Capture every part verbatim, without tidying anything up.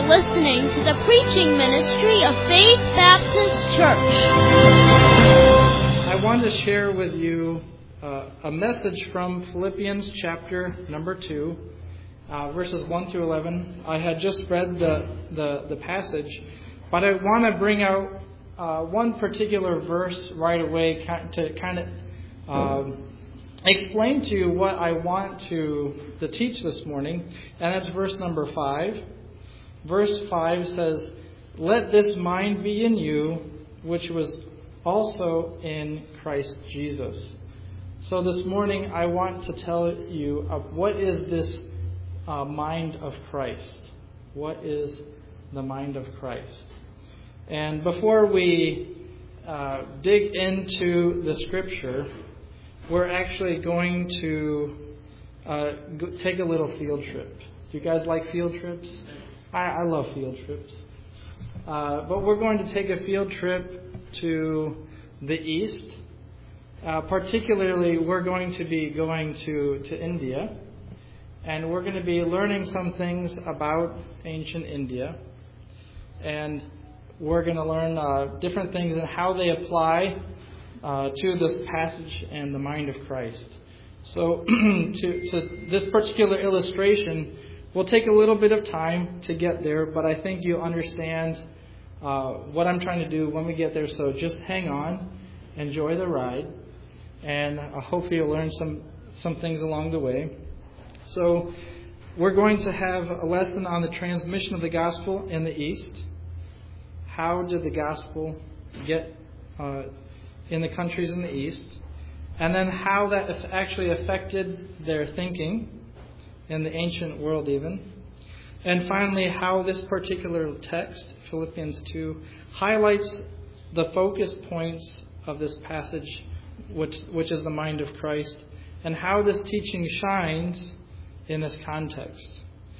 listening to the preaching ministry of Faith Baptist Church. I want to share with you uh, a message from Philippians chapter number two, uh, verses one through eleven. I had just read the, the, the passage, but I want to bring out uh, one particular verse right away to kind of um, explain to you what I want to, to teach this morning, and that's verse number five. Verse five says, "Let this mind be in you, which was also in Christ Jesus." So this morning I want to tell you uh, what is this uh, mind of Christ? What is the mind of Christ? And before we uh, dig into the Scripture, we're actually going to uh, go take a little field trip. Do you guys like field trips? I, I love field trips. Uh, but we're going to take a field trip to the East. Uh, particularly, we're going to be going to, to India. And we're going to be learning some things about ancient India. And we're going to learn uh, different things and how they apply uh, to this passage and the mind of Christ. So to, to this particular illustration, we'll take a little bit of time to get there, but I think you'll understand uh, what I'm trying to do when we get there. So just hang on, enjoy the ride, and uh, hopefully you'll learn some, some things along the way. So we're going to have a lesson on the transmission of the gospel in the East. How did the gospel get uh, in the countries in the East? And then how that actually affected their thinking in the ancient world even. And finally, how this particular text, Philippians two, highlights the focus points of this passage, which, which is the mind of Christ, and how this teaching shines in this context.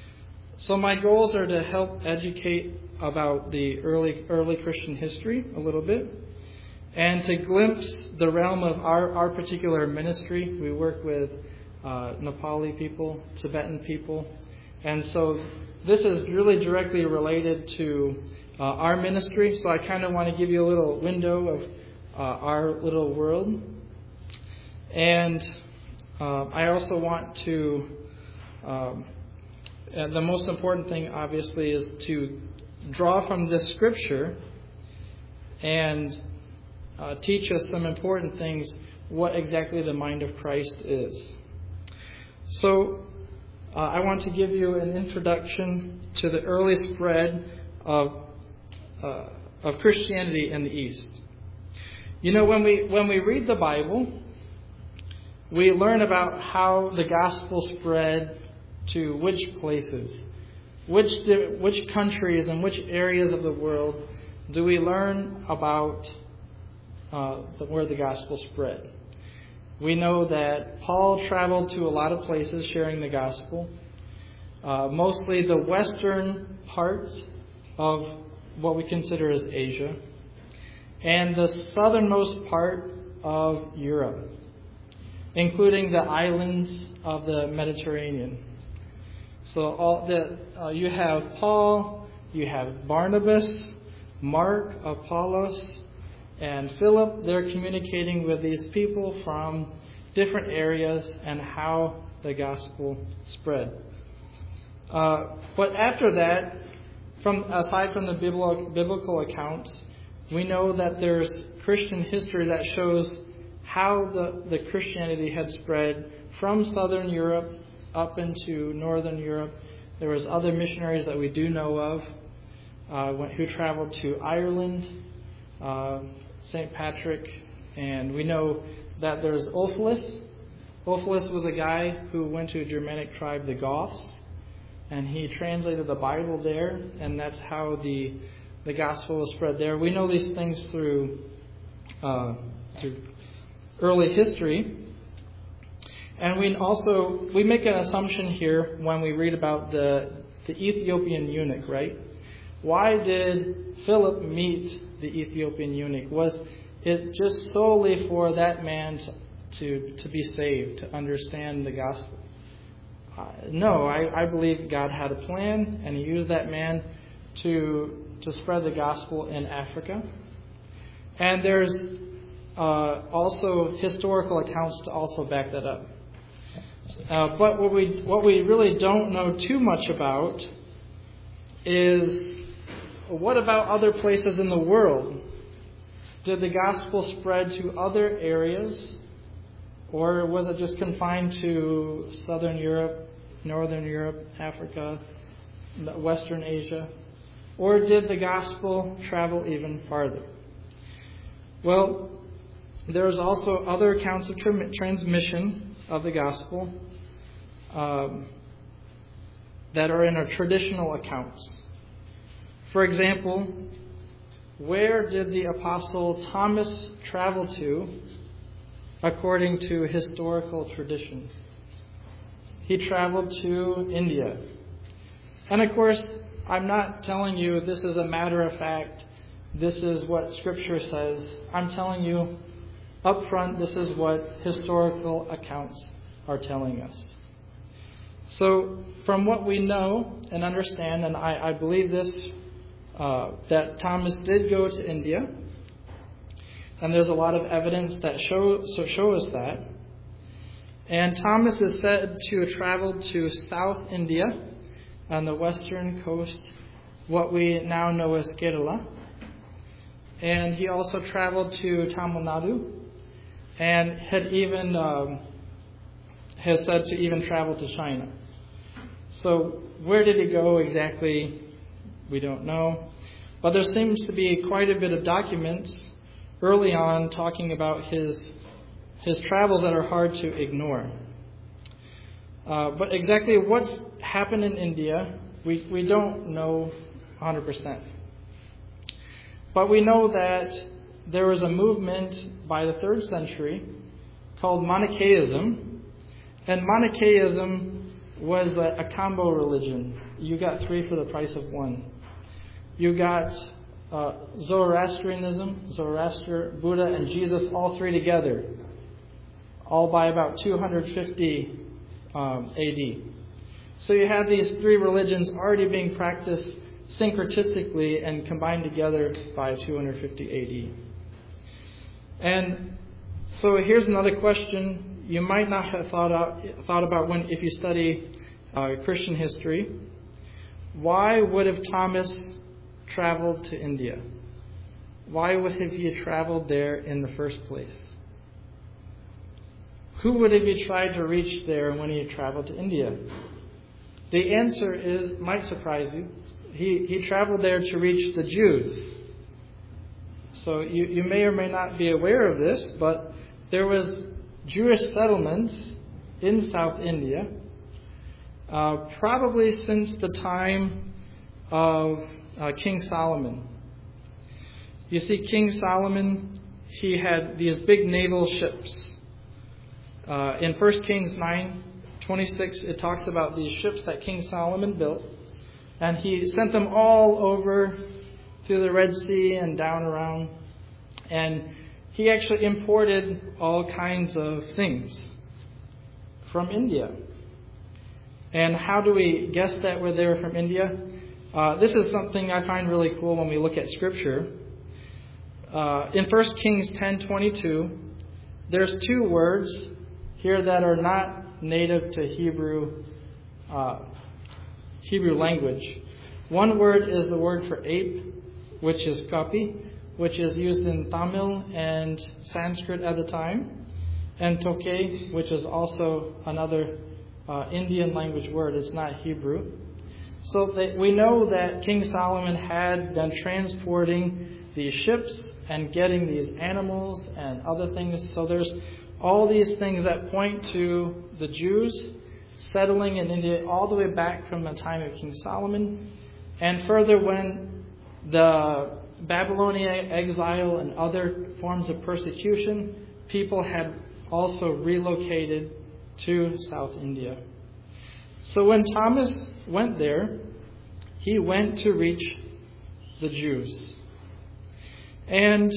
So my goals are to help educate about the early early Christian history a little bit, and to glimpse the realm of our, our particular ministry. We work with uh, Nepali people, Tibetan people, and so this is really directly related to uh, our ministry. So I kind of want to give you a little window of uh, our little world. And uh, I also want to, um, and the most important thing obviously is to draw from this scripture and uh, teach us some important things, what exactly the mind of Christ is. So uh, I want to give you an introduction to the early spread of uh, of Christianity in the East. You know, when we when we read the Bible, we learn about how the gospel spread to which places, which which countries and which areas of the world do we learn about uh, where the gospel spread. We know that Paul traveled to a lot of places sharing the gospel, uh, mostly the western part of what we consider as Asia, and the southernmost part of Europe, including the islands of the Mediterranean. So all the, uh, you have Paul, you have Barnabas, Mark, Apollos, and Philip. They're communicating with these people from different areas and how the gospel spread. Uh, but after that, from aside from the biblical, biblical accounts, we know that there's Christian history that shows how the, the Christianity had spread from southern Europe up into northern Europe. There was other missionaries that we do know of uh, who traveled to Ireland, uh, Saint Patrick, and we know that there's Ulfilas. Ulfilas was a guy who went to a Germanic tribe, the Goths, and he translated the Bible there, and that's how the the gospel was spread there. We know these things through uh, through early history, and we also we make an assumption here when we read about the the Ethiopian eunuch, right? Why did Philip meet the Ethiopian eunuch? Was it just solely for that man to, to, to be saved, to understand the gospel? Uh, no, I, I believe God had a plan, and He used that man to to spread the gospel in Africa. And there's uh, also historical accounts to also back that up. Uh, but what we what we really don't know too much about is, what about other places in the world? Did the gospel spread to other areas? Or was it just confined to Southern Europe, Northern Europe, Africa, Western Asia? Or did the gospel travel even farther? Well, there's also other accounts of tra- transmission of the gospel um, that are in our traditional accounts. For example, where did the apostle Thomas travel to according to historical tradition? He traveled to India. And of course, I'm not telling you this is a matter of fact, this is what Scripture says. I'm telling you up front, this is what historical accounts are telling us. So, from what we know and understand, and I, I believe this, uh, that Thomas did go to India, and there's a lot of evidence that show, so show us that. And Thomas is said to have traveled to South India on the western coast, what we now know as Kerala. And he also traveled to Tamil Nadu, and had even um, has said to even travel to China. So where did he go exactly? We don't know. But there seems to be quite a bit of documents early on talking about his his travels that are hard to ignore. Uh, but exactly what's happened in India, we, we don't know one hundred percent. But we know that there was a movement by the third century called Manichaeism. And Manichaeism was a, a combo religion. You got three for the price of one. You got uh, Zoroastrianism, Zoroaster, Buddha, and Jesus, all three together, all by about two hundred fifty um, A D. So you have these three religions already being practiced syncretistically and combined together by two hundred fifty A D. And so here's another question you might not have thought out, thought about when if you study uh, Christian history. Why would have Thomas traveled to India? Why would have he traveled there in the first place? Who would have he tried to reach there when he traveled to India? The answer is might surprise you. He he traveled there to reach the Jews. So you, you may or may not be aware of this, but there was Jewish settlements in South India, uh, probably since the time of uh, King Solomon. You see, King Solomon, he had these big naval ships. Uh, in First Kings nine twenty-six, it talks about these ships that King Solomon built. And he sent them all over through the Red Sea and down around. And he actually imported all kinds of things from India. And how do we guess that they were from India? Uh, this is something I find really cool when we look at Scripture. Uh, in First Kings ten twenty-two, there's two words here that are not native to Hebrew uh, Hebrew language. One word is the word for ape, which is kapi, which is used in Tamil and Sanskrit at the time, and toke, which is also another uh, Indian language word. It's not Hebrew. So they, we know that King Solomon had been transporting these ships and getting these animals and other things. So there's all these things that point to the Jews settling in India all the way back from the time of King Solomon. And further, when the Babylonian exile and other forms of persecution, people had also relocated to South India. So when Thomas went there, he went to reach the Jews. And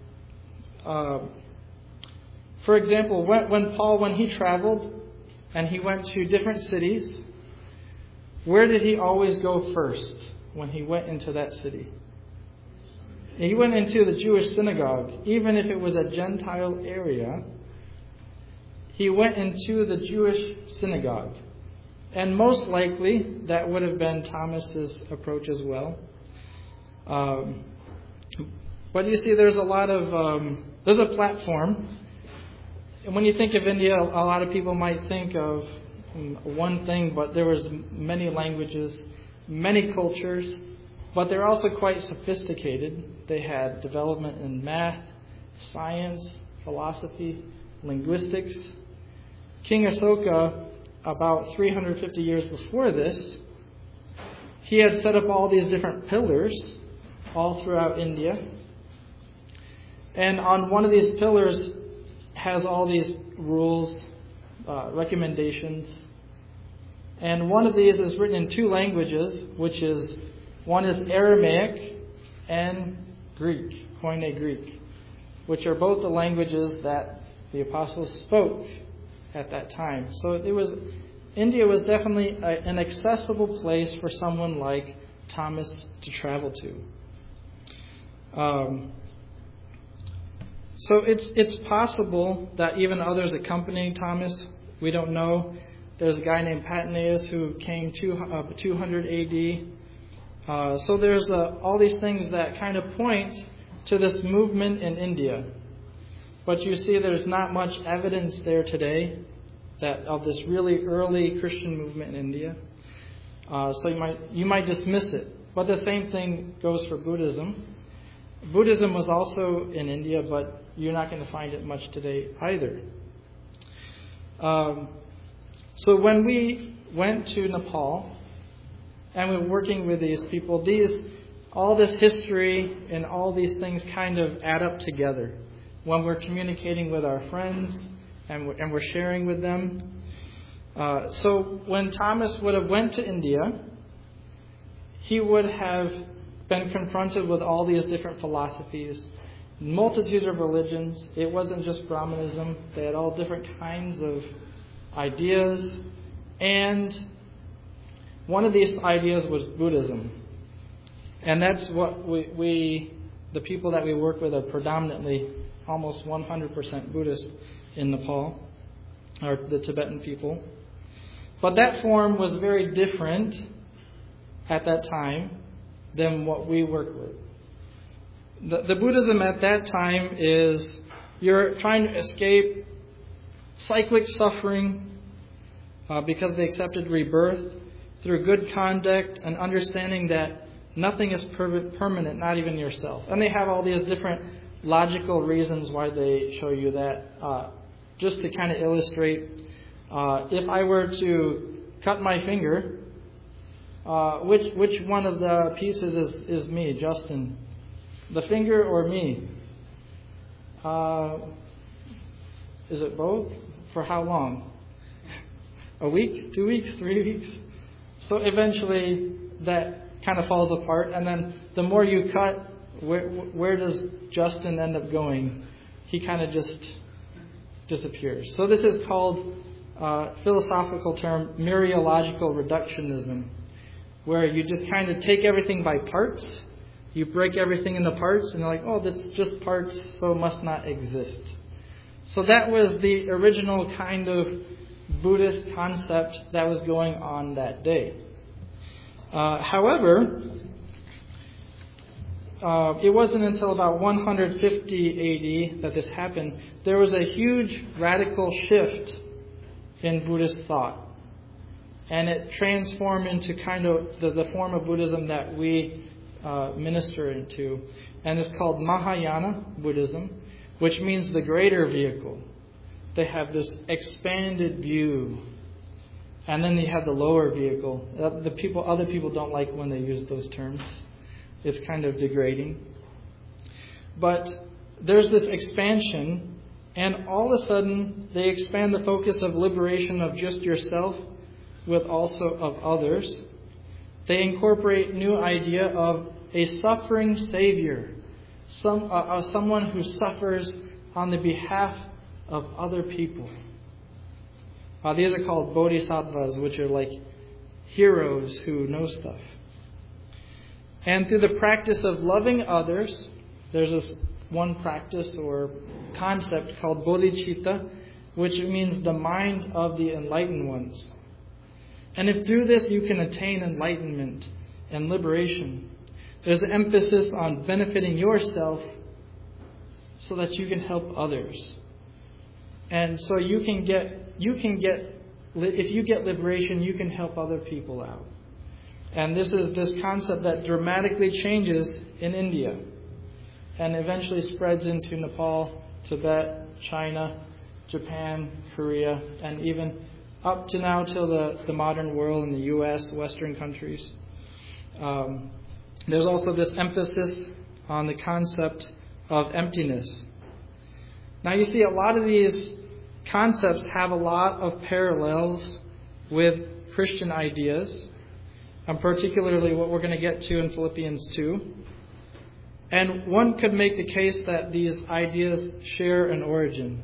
uh, for example, when, when Paul, when he traveled and he went to different cities, where did he always go first when he went into that city. He went into the Jewish synagogue, even if it was a Gentile area. He went into the Jewish synagogue. And most likely, that would have been Thomas's approach as well. Um, but you see, there's a lot of, um, there's a platform. And when you think of India, a lot of people might think of one thing, but there was many languages, many cultures, but they're also quite sophisticated. They had development in math, science, philosophy, linguistics. King Asoka, about three hundred fifty years before this, he had set up all these different pillars all throughout India. And on one of these pillars has all these rules, uh, recommendations. And one of these is written in two languages, which is, one is Aramaic and Greek, Koine Greek, which are both the languages that the apostles spoke at that time. So it was, India was definitely a, an accessible place for someone like Thomas to travel to. Um, so it's it's possible that even others accompanying Thomas, we don't know. There's a guy named Patanus who came two, uh, two hundred A D. Uh, so there's uh, all these things that kind of point to this movement in India. But you see there's not much evidence there today that of this really early Christian movement in India. Uh, so you might you might dismiss it. But the same thing goes for Buddhism. Buddhism was also in India, but you're not going to find it much today either. Um, so when we went to Nepal and we were working with these people, these all this history and all these things kind of add up together when we're communicating with our friends and we're, and we're sharing with them. Uh, so when Thomas would have went to India, he would have been confronted with all these different philosophies, multitude of religions. It wasn't just Brahmanism. They had all different kinds of ideas. And one of these ideas was Buddhism. And that's what we, we the people that we work with are predominantly almost one hundred percent Buddhist in Nepal, or the Tibetan people. But that form was very different at that time than what we work with. The, the Buddhism at that time is you're trying to escape cyclic suffering uh, because they accepted rebirth through good conduct and understanding that nothing is per- permanent, not even yourself. And they have all these different logical reasons why they show you that. Uh, just to kind of illustrate, uh, if I were to cut my finger, uh, which which one of the pieces is, is me, Justin? The finger or me? Uh, is it both? For how long? A week? Two weeks? Three weeks? So eventually that kind of falls apart, and then the more you cut, where where does Justin end up going? He kind of just disappears. So this is called, uh, philosophical term, mereological reductionism, where you just kind of take everything by parts. You break everything into parts, and you're like, oh, that's just parts, so it must not exist. So that was the original kind of Buddhist concept that was going on that day. Uh, however, uh, it wasn't until about one hundred fifty A D that this happened. There was a huge radical shift in Buddhist thought. And it transformed into kind of the, the form of Buddhism that we uh, minister into. And it's called Mahayana Buddhism, which means the greater vehicle. They have this expanded view. And then they have the lower vehicle. The people, other people don't like when they use those terms. It's kind of degrading. But there's this expansion, and all of a sudden they expand the focus of liberation of just yourself with also of others. They incorporate new idea of a suffering Savior, some uh, uh, someone who suffers on the behalf of other people. Uh, these are called bodhisattvas, which are like heroes who know stuff. And through the practice of loving others, there's this one practice or concept called bodhicitta, which means the mind of the enlightened ones. And if through this you can attain enlightenment and liberation, there's an emphasis on benefiting yourself so that you can help others. And so you can get, you can get, if you get liberation, you can help other people out. And this is this concept that dramatically changes in India and eventually spreads into Nepal, Tibet, China, Japan, Korea, and even up to now till the, the modern world in the U S, Western countries. Um, there's also this emphasis on the concept of emptiness. Now you see a lot of these concepts have a lot of parallels with Christian ideas, and particularly what we're going to get to in Philippians two. And one could make the case that these ideas share an origin.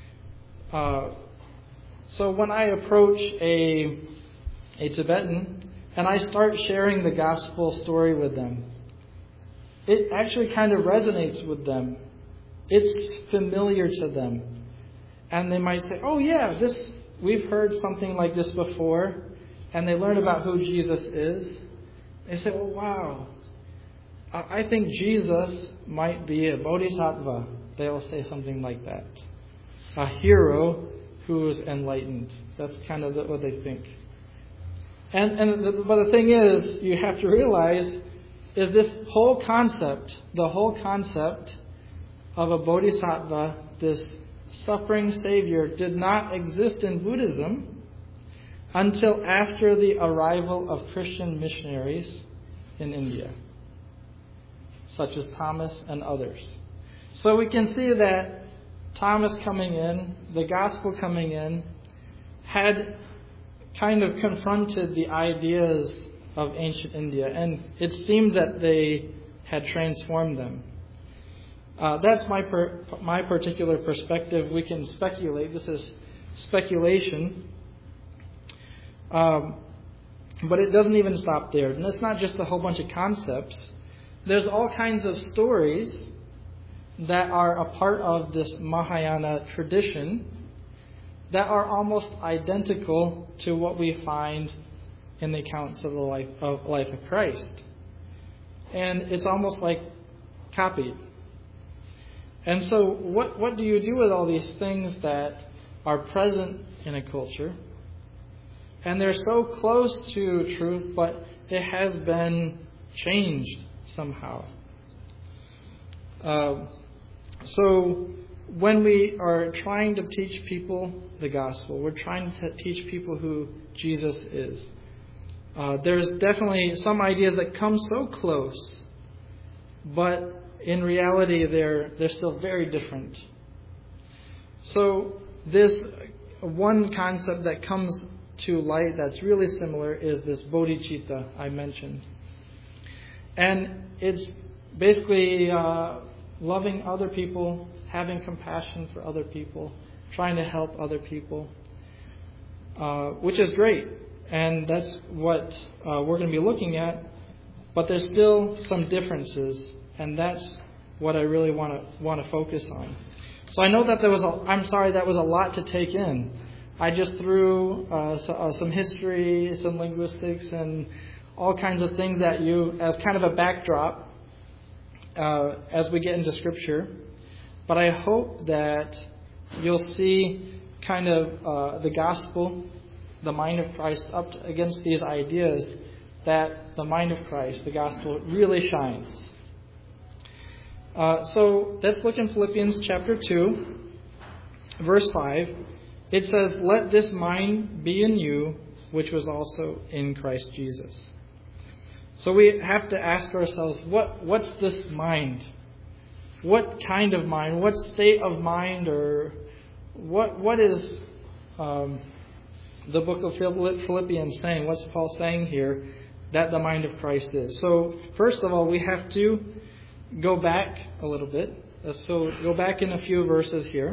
Uh, so when I approach a, a Tibetan and I start sharing the gospel story with them, it actually kind of resonates with them. It's familiar to them. And they might say, oh yeah, this we've heard something like this before. And they learn about who Jesus is. They say, oh wow, I think Jesus might be a bodhisattva. They'll say something like that. A hero who is enlightened. That's kind of what they think. And, and the, but the thing is, you have to realize, is this whole concept, the whole concept of a bodhisattva, this suffering savior, did not exist in Buddhism until after the arrival of Christian missionaries in India, such as Thomas and others. So we can see that Thomas coming in, the gospel coming in, had kind of confronted the ideas of ancient India, and it seems that they had transformed them. Uh, that's my per, my particular perspective. We can speculate. This is speculation. Um, but it doesn't even stop there. And it's not just a whole bunch of concepts. There's all kinds of stories that are a part of this Mahayana tradition that are almost identical to what we find in the accounts of the life of life of Christ. And it's almost like copied. And so what, what do you do with all these things that are present in a culture? And they're so close to truth, but it has been changed somehow. Uh, so when we are trying to teach people the gospel, we're trying to teach people who Jesus is. Uh, there's definitely some ideas that come so close, but in reality they're they're still very different. So this one concept that comes to light that's really similar is this bodhicitta I mentioned. And it's basically uh, loving other people, having compassion for other people, trying to help other people, uh, which is great. And that's what uh, we're going to be looking at. But there's still some differences, and that's what I really want to want to focus on. So I know that there was a, I'm sorry, that was a lot to take in. I just threw uh, so, uh, some history, some linguistics, and all kinds of things at you as kind of a backdrop uh, as we get into Scripture. But I hope that you'll see kind of uh, the gospel, the mind of Christ, up against these ideas, that the mind of Christ, the gospel, really shines. Uh, so let's look in Philippians chapter two, verse five. It says, "Let this mind be in you, which was also in Christ Jesus." So we have to ask ourselves, what what's this mind? What kind of mind? What state of mind? Or what what is um, the book of Philippians saying? What's Paul saying here that the mind of Christ is? So first of all, we have to go back a little bit. So go back in a few verses here.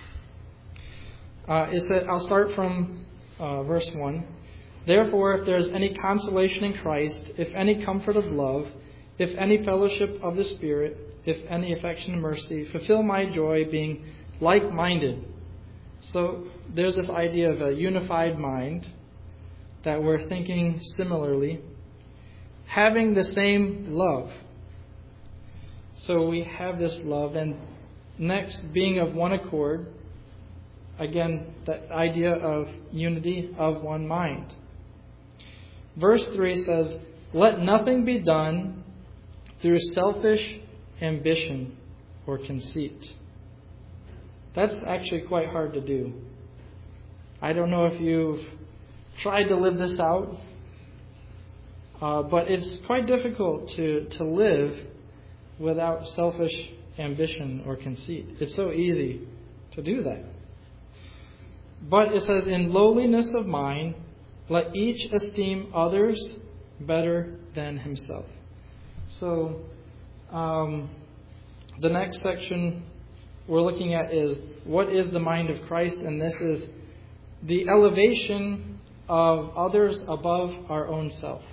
Uh, it said, I'll start from uh, verse one. "Therefore, if there is any consolation in Christ, if any comfort of love, if any fellowship of the Spirit, if any affection and mercy, fulfill my joy being like-minded. So there's this idea of a unified mind, that we're thinking similarly, having the same love. So we have this love. And next, being of one accord. Again, that idea of unity of one mind. Verse three says, let nothing be done through selfish ambition or conceit. That's actually quite hard to do. I don't know if you've tried to live this out, uh, but it's quite difficult to, to live without selfish ambition or conceit. It's so easy to do that. But it says, in lowliness of mind, let each esteem others better than himself. So, um, the next section we're looking at is, what is the mind of Christ? And this is the elevation of others above our own self.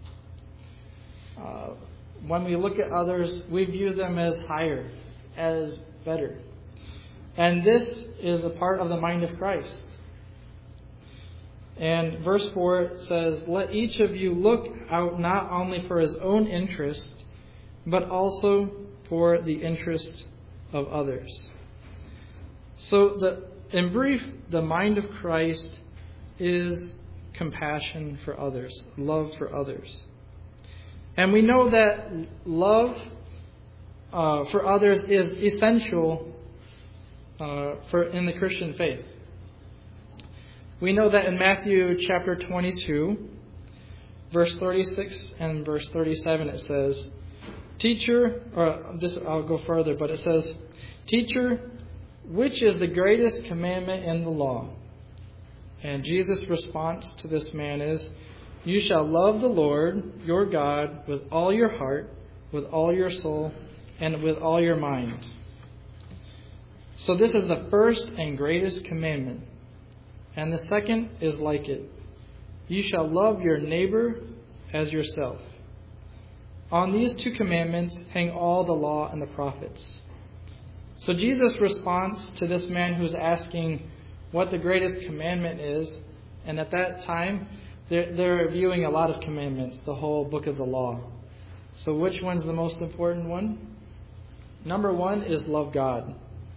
Uh, when we look at others, we view them as higher, as better. And this is a part of the mind of Christ. And verse four says, let each of you look out not only for his own interest, but also for the interest of others. So, the, in brief, the mind of Christ is compassion for others, love for others. And we know that love uh, for others is essential uh, for in the Christian faith. We know that in Matthew chapter twenty-two, verse thirty-six and verse thirty-seven, it says, Teacher, or this I'll go further, but it says, Teacher, which is the greatest commandment in the law? And Jesus' response to this man is, you shall love the Lord your God with all your heart, with all your soul, and with all your mind. So this is the first and greatest commandment. And the second is like it. You shall love your neighbor as yourself. On these two commandments hang all the law and the prophets. So Jesus' response to this man who's asking what the greatest commandment is, and at that time, they're, they're reviewing a lot of commandments, the whole book of the law. So which one's the most important one? Number one is love God.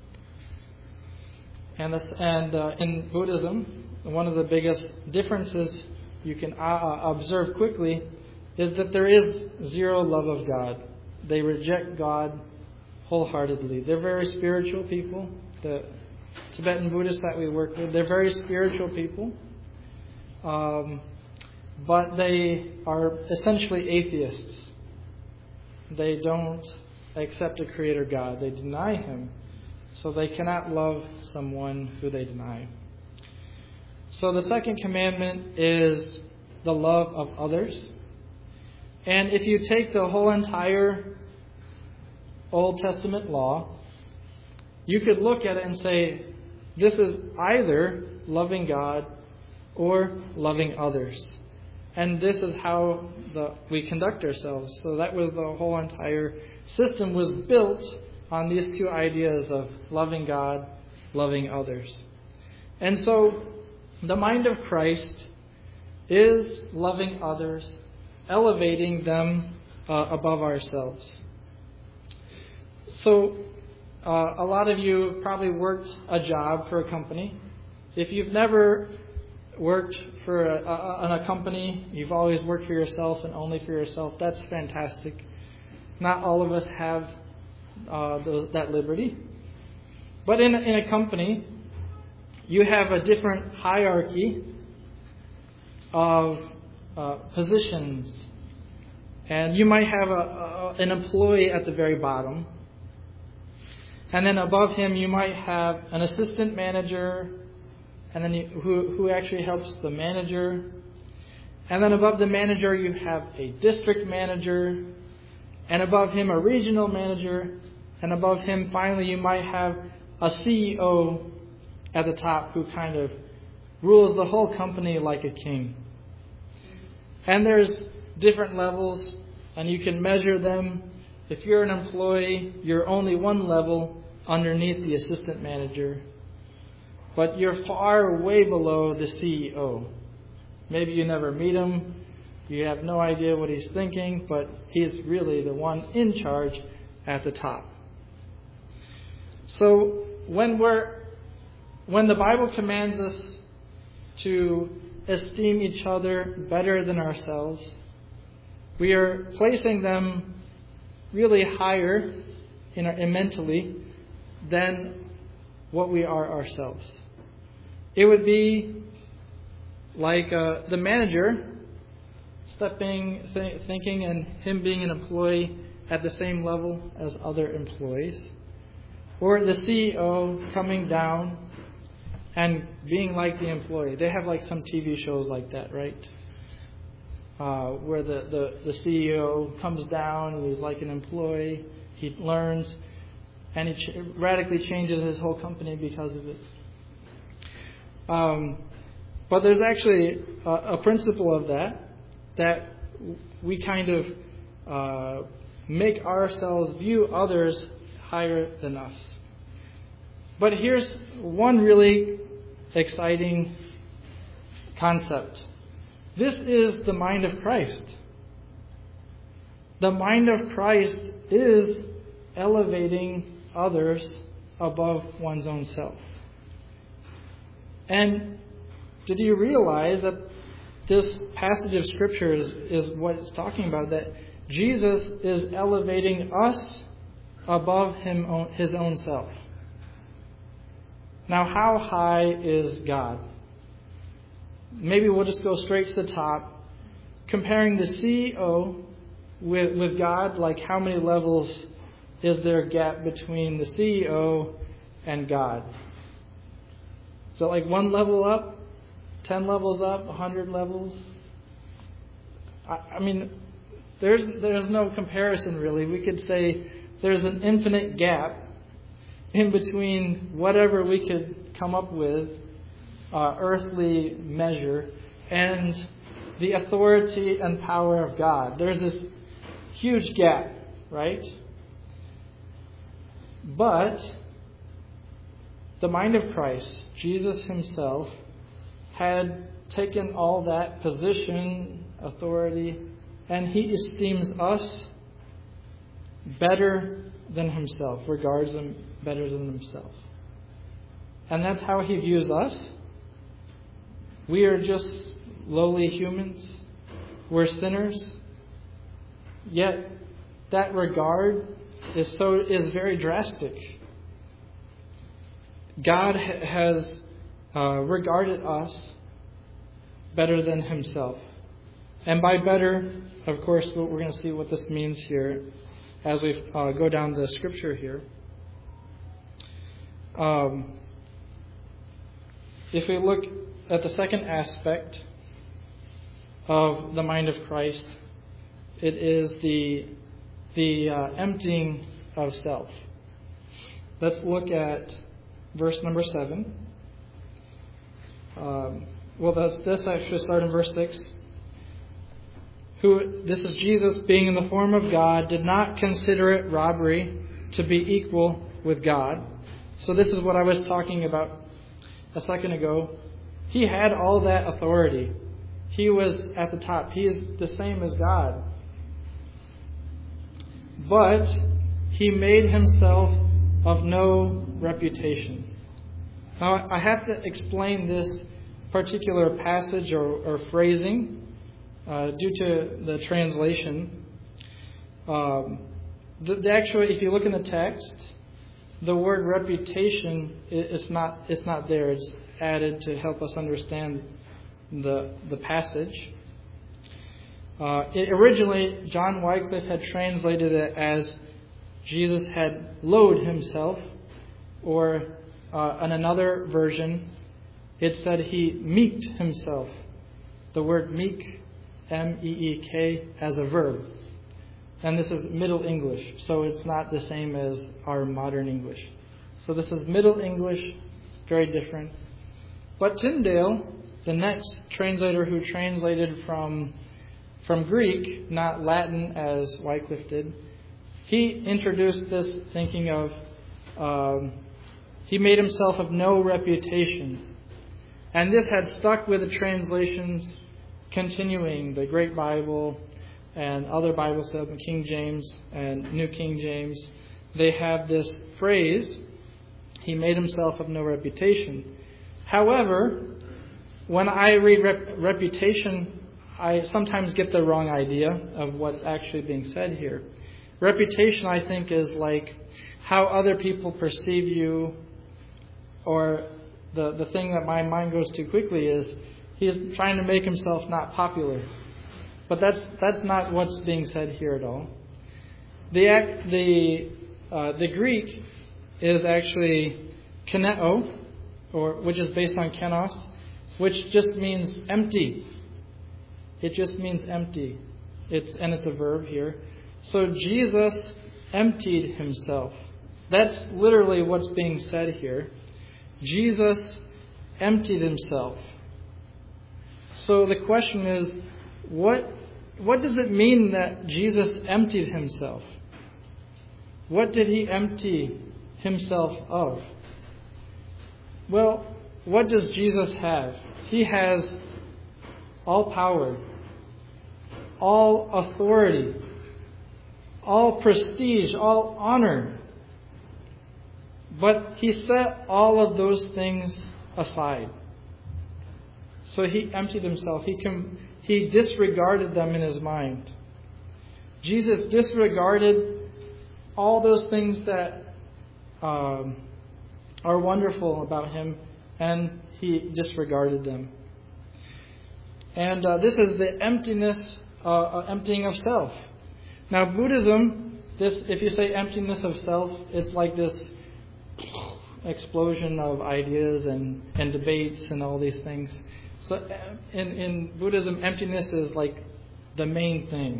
And, this, and uh, in Buddhism, one of the biggest differences you can uh, observe quickly is that there is zero love of God. They reject God wholeheartedly. They're very spiritual people. The Tibetan Buddhists that we work with, they're very spiritual people. Um, but they are essentially atheists. They don't accept a creator God. They deny Him. So they cannot love someone who they deny. So the second commandment is the love of others. And if you take the whole entire Old Testament law, you could look at it and say, this is either loving God or loving others. And this is how the, we conduct ourselves. So that was the whole entire system was built on these two ideas of loving God, loving others. And so the mind of Christ is loving others, elevating them uh, above ourselves. So uh, a lot of you probably worked a job for a company. If you've never worked for a, a, in a company, you've always worked for yourself and only for yourself, that's fantastic. Not all of us have Uh, the, that liberty. But in, in a company, you have a different hierarchy of uh, positions. And you might have a, a, an employee at the very bottom. And then above him, you might have an assistant manager, and then you, who, who actually helps the manager. And then above the manager, you have a district manager. And above him, a regional manager. And above him, finally, you might have a C E O at the top who kind of rules the whole company like a king. And there's different levels and you can measure them. If you're an employee, you're only one level underneath the assistant manager, but you're far way below the C E O. Maybe you never meet him. You have no idea what he's thinking, but he's really the one in charge at the top. So when we're when the Bible commands us to esteem each other better than ourselves, we are placing them really higher in, our, in mentally than what we are ourselves. It would be like uh, the manager stepping, th- thinking, and him being an employee at the same level as other employees, or the C E O coming down and being like the employee. They have like some T V shows like that, right? Uh, where the, the, the C E O comes down and he's like an employee. He learns and he ch- radically changes his whole company because of it. Um, but there's actually a, a principle of that, that we kind of uh, make ourselves view others higher than us. But here's one really exciting concept. This is the mind of Christ. The mind of Christ is elevating others above one's own self. And did you realize that this passage of Scripture is, is what it's talking about, that Jesus is elevating us above him, his own self. Now, how high is God? Maybe we'll just go straight to the top. Comparing the C E O with, with God, like how many levels is there a gap between the C E O and God? Is it like one level up, ten levels up, a hundred levels? I, I mean, there's there's no comparison really. We could say there's an infinite gap in between whatever we could come up with, uh, earthly measure, and the authority and power of God. There's this huge gap, right? But the mind of Christ, Jesus himself, had taken all that position, authority, and he esteems us better than himself, regards them better than himself. And that's how he views us. We are just lowly humans. We're sinners. Yet that regard is so is very drastic. God has uh, regarded us better than himself. And by better, of course, we're going to see what this means here as we uh, go down the scripture here. Um, if we look at the second aspect of the mind of Christ, it is the the uh, emptying of self. Let's look at verse number seven. Um, well, that's, this actually start in verse six. Who, this is Jesus, being in the form of God, did not consider it robbery to be equal with God. So this is what I was talking about a second ago. He had all that authority. He was at the top. He is the same as God. But he made himself of no reputation. Now, I have to explain this particular passage or, or phrasing uh, due to the translation. Um, the, the actually, if you look in the text, the word reputation is not it's not there. It's added to help us understand the the passage. Uh, it, originally, John Wycliffe had translated it as Jesus had lowered himself, or uh, in another version, it said he meeked himself. The word meek, M E E K, as a verb. And this is Middle English, so it's not the same as our modern English. So this is Middle English, very different. But Tyndale, the next translator who translated from from Greek, not Latin as Wycliffe did. He introduced this thinking of, um, he made himself of no reputation. And this had stuck with the translations continuing, the Great Bible and other Bibles, the King James and New King James. They have this phrase, he made himself of no reputation. However, when I read rep- reputation, I sometimes get the wrong idea of what's actually being said here. Reputation, I think, is like how other people perceive you, or the, the thing that my mind goes to quickly is he's trying to make himself not popular. But that's that's not what's being said here at all. The act, the uh, the Greek is actually keneo, or which is based on kenos, which just means empty. It just means empty. It's and it's a verb here. So Jesus emptied himself. That's literally what's being said here. Jesus emptied himself. So the question is, what what does it mean that Jesus emptied himself? What did he empty himself of? Well, what does Jesus have? He has all power, all authority, all prestige, all honor. But he set all of those things aside. So he emptied himself. He com- he disregarded them in his mind. Jesus disregarded all those things that um, are wonderful about him, and he disregarded them. And uh, this is the emptiness, uh, uh, emptying of self. Now, Buddhism, this if you say emptiness of self, it's like this explosion of ideas and, and debates and all these things. So in, in Buddhism, emptiness is like the main thing.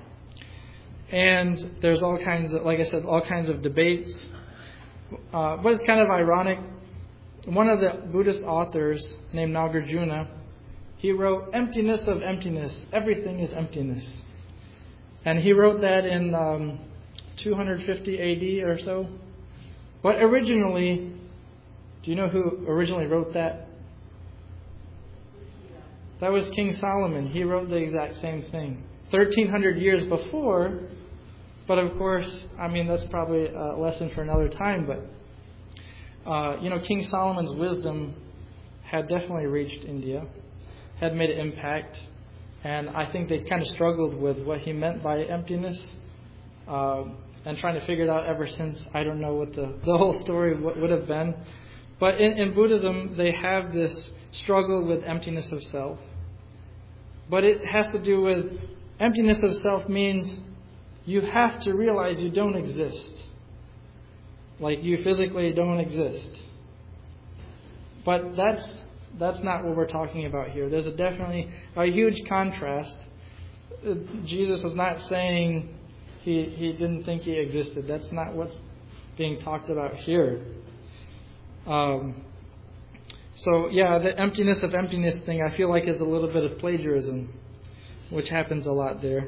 And there's all kinds of, like I said, all kinds of debates. Uh, but it's kind of ironic. One of the Buddhist authors named Nagarjuna, he wrote, "Emptiness of emptiness. Everything is emptiness." And he wrote that in um, two hundred fifty A D or so. But originally, do you know who originally wrote that? That was King Solomon. He wrote the exact same thing. thirteen hundred years before, but of course, I mean, that's probably a lesson for another time, but, uh, you know, King Solomon's wisdom had definitely reached India, had made an impact, and I think they kind of struggled with what he meant by emptiness, uh, and trying to figure it out ever since. I don't know what the, the whole story w- would have been. But in, in Buddhism, they have this struggle with emptiness of self. But it has to do with emptiness of self means you have to realize you don't exist. Like you physically don't exist. But that's that's not what we're talking about here. There's a definitely a huge contrast. Jesus is not saying he, he didn't think he existed. That's not what's being talked about here. Um, so, yeah, the emptiness of emptiness thing I feel like is a little bit of plagiarism, which happens a lot there.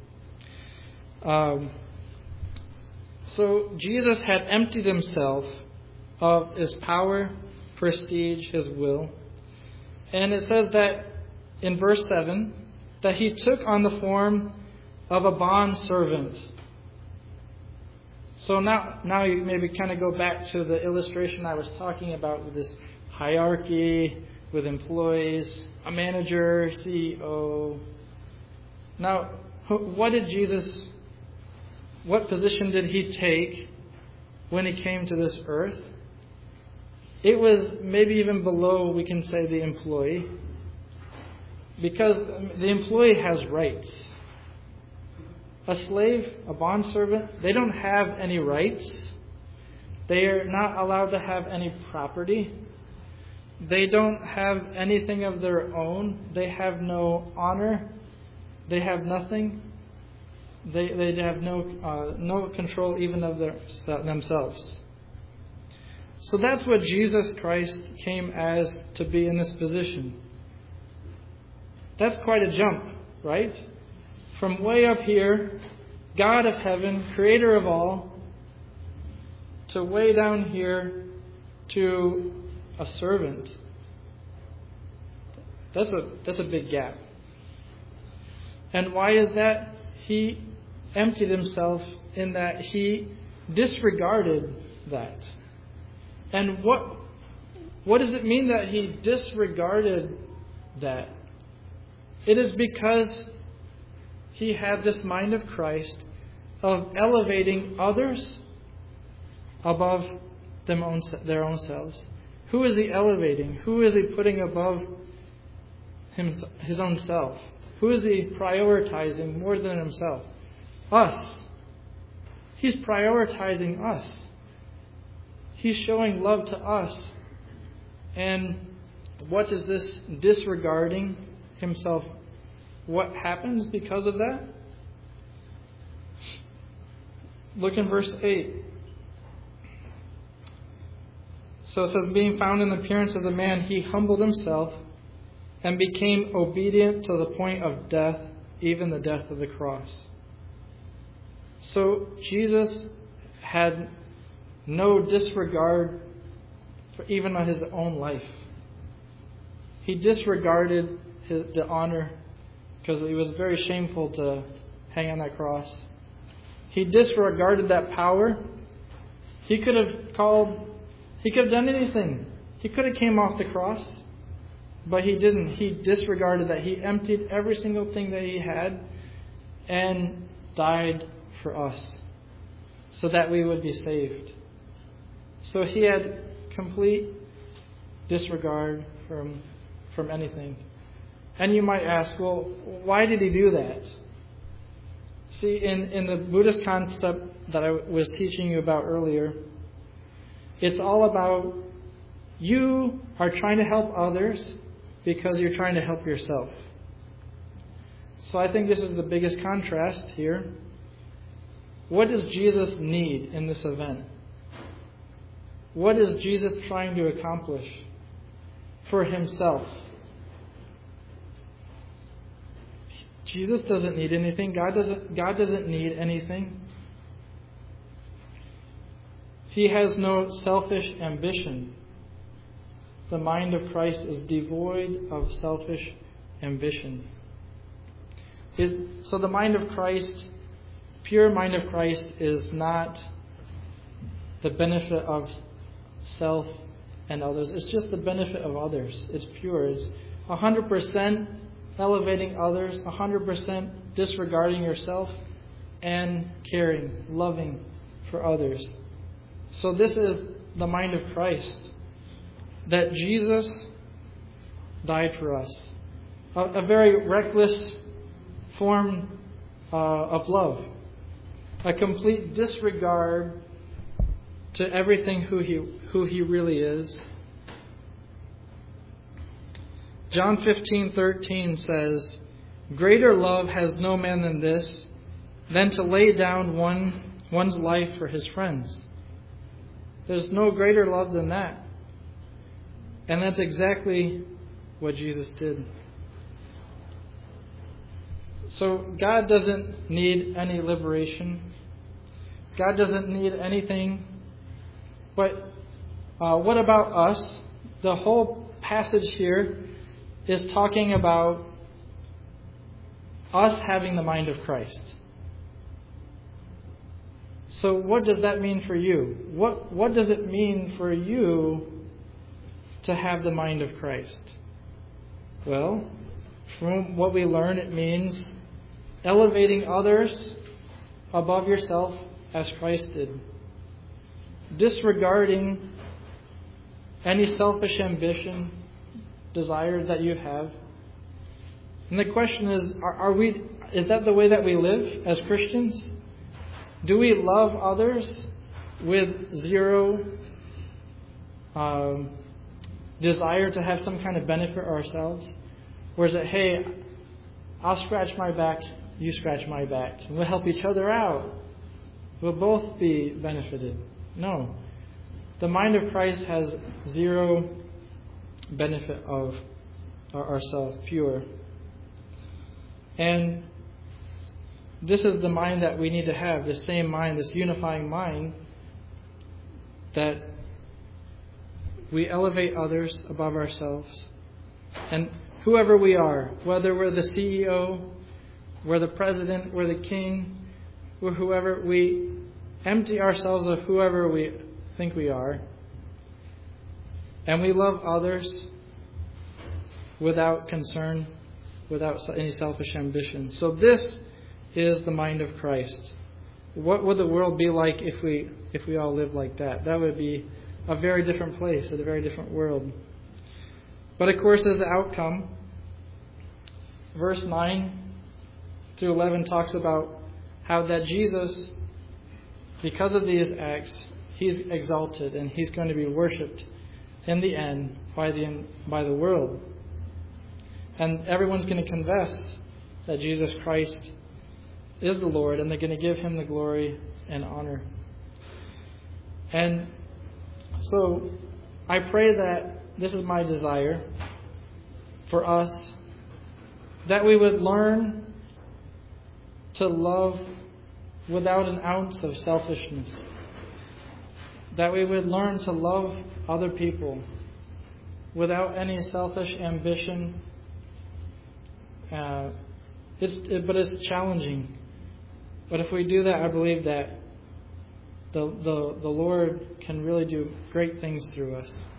Um, so, Jesus had emptied himself of his power, prestige, his will. And it says that in verse seven, that he took on the form of a bond servant. So now, now you maybe kind of go back to the illustration I was talking about with this hierarchy, with employees, a manager, C E O. Now, what did Jesus, what position did he take when he came to this earth? It was maybe even below, we can say, the employee. Because the employee has rights. A slave, a bondservant, they don't have any rights. They are not allowed to have any property. They don't have anything of their own. They have no honor. They have nothing. They they have no uh, no control even of their, themselves. So that's what Jesus Christ came as, to be in this position. That's quite a jump, right? from way up here, God of heaven, creator of all, to way down here to a servant. That's a that's a big gap. And why is that? He emptied himself in that he disregarded that. And what what does it mean that he disregarded that? It is because he had this mind of Christ of elevating others above them own, their own selves. Who is he elevating? Who is he putting above him, his own self? Who is he prioritizing more than himself? Us. He's prioritizing us. He's showing love to us. And what is this disregarding himself? What happens because of that? Look in verse eight. So it says, being found in appearance as a man, he humbled himself and became obedient to the point of death, even the death of the cross. So Jesus had no disregard for even his own life. He disregarded his, the honor because it was very shameful to hang on that cross. He disregarded that power. He could have called, he could have done anything. He could have came off the cross, but he didn't. He disregarded that. He emptied every single thing that he had and died for us so that we would be saved. So he had complete disregard from from anything. And you might ask, well, why did he do that? See, in, in the Buddhist concept that I was teaching you about earlier, it's all about you are trying to help others because you're trying to help yourself. So I think this is the biggest contrast here. What does Jesus need in this event? What is Jesus trying to accomplish for himself? Jesus doesn't need anything. God doesn't, God doesn't need anything. He has no selfish ambition. The mind of Christ is devoid of selfish ambition. It, so the mind of Christ, pure mind of Christ, is not the benefit of self and others. It's just the benefit of others. It's pure. It's one hundred percent elevating others, one hundred percent disregarding yourself, and caring, loving for others. So this is the mind of Christ, that Jesus died for us. A, a very reckless form uh, of love. A complete disregard to everything who he who he really is. John fifteen thirteen says, greater love has no man than this, than to lay down one one's life for his friends. There's no greater love than that. And that's exactly what Jesus did. So God doesn't need any liberation. God doesn't need anything. But uh, what about us? The whole passage here is talking about us having the mind of Christ. So what does that mean for you? What what does it mean for you to have the mind of Christ? Well, from what we learn, it means elevating others above yourself as Christ did. Disregarding any selfish ambition, desire that you have. And the question is, are, are we? Is that the way that we live as Christians? Do we love others with zero um, desire to have some kind of benefit ourselves? Or is it, hey, I'll scratch my back, you scratch my back, and we'll help each other out. We'll both be benefited. No. The mind of Christ has zero benefit of ourselves, pure. And this is the mind that we need to have, the same mind, this unifying mind, that we elevate others above ourselves. And whoever we are, whether we're the C E O, we're the president, we're the king, we're whoever, we empty ourselves of whoever we think we are. And we love others without concern, without any selfish ambition. So this is the mind of Christ. What would the world be like if we if we all lived like that? That would be a very different place, a very different world. But of course, as the outcome, verse nine through eleven talks about how that Jesus, because of these acts, He's exalted and He's going to be worshipped in the end by the by the world. And everyone's going to confess that Jesus Christ is the Lord, and they're going to give Him the glory and honor. And so I pray that this is my desire for us, that we would learn to love without an ounce of selfishness. That we would learn to love other people without any selfish ambition. Uh, it's, it, but it's challenging. But if we do that, I believe that the, the, the Lord can really do great things through us.